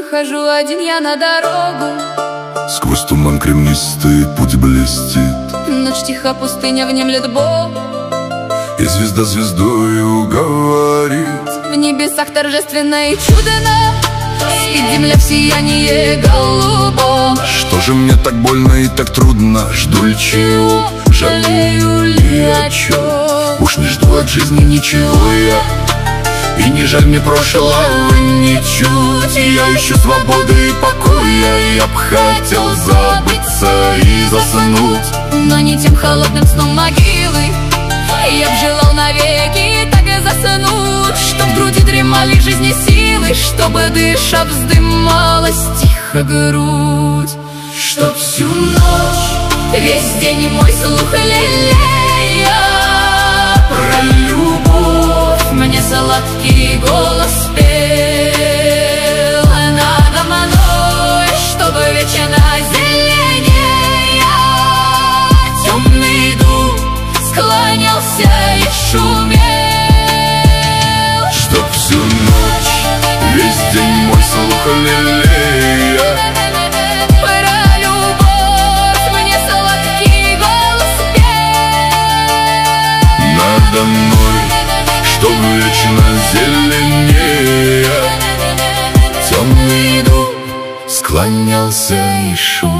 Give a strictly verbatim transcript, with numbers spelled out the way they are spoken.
Выхожу один я на дорогу. Сквозь туман кремнистый путь блестит. Ночь тиха, пустыня внемлет Бог. И звезда звездою говорит. В небесах торжественно и чудно спит земля в сиянии голубом. Что же мне так больно и так трудно? Жду ли чего? Жалею ли о чем? Уж не жду от жизни ничего я, и не жаль мне прошлого ничуть. Я ищу свободы и покоя. Я б хотел забыться и заснуть, но не тем холодным сном могилы. Я б желал навеки так и заснуть, чтоб в груди дремали жизни силы, чтобы, дыша, вздымалась тихо грудь. Чтоб всю ночь, весь день мой слух лелея про любовь мне сладкий голос пел надо мной, чтобы вечно зеленее темный дух склонялся и шумел. Чтоб всю ночь, весь день мой слух лелея про любовь мне сладкий голос пел надо мной, чтоб вечно зеленее темный дух склонялся и шумел.